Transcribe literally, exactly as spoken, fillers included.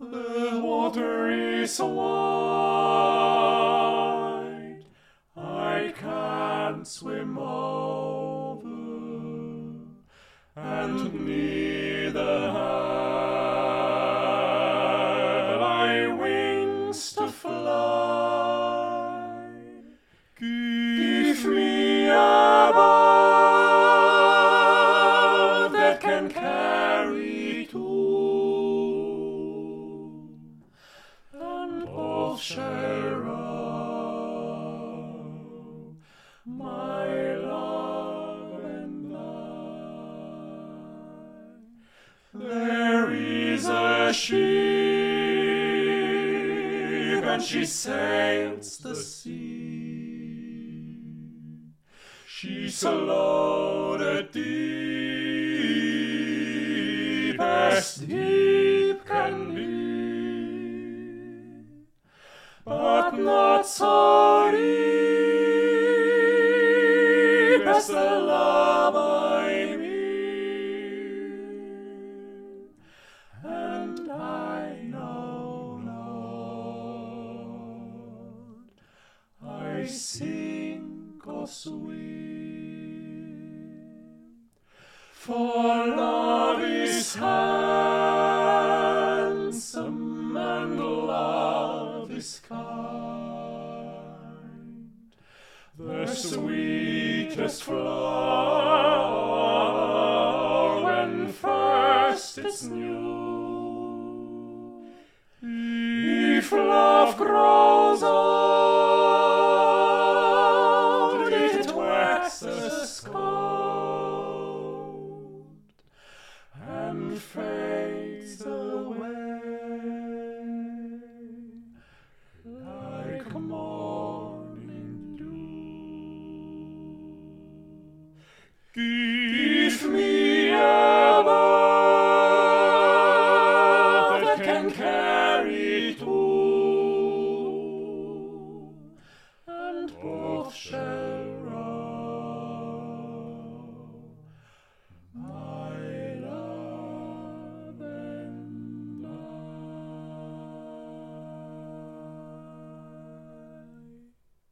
The water is wide, I can't swim over, and neither have I wings to fly. Give me a boat that can carry two, and both shall row, my love and I. There is a ship, and she sails the sea. She's loaded deep as deep can be, but not so deep as the love I mean. And I know, Lord, I sink or swim, for love is handsome and love is kind. The sweetest flower when first it's new. If love grows old, it waxes cold and fades away like morning dew.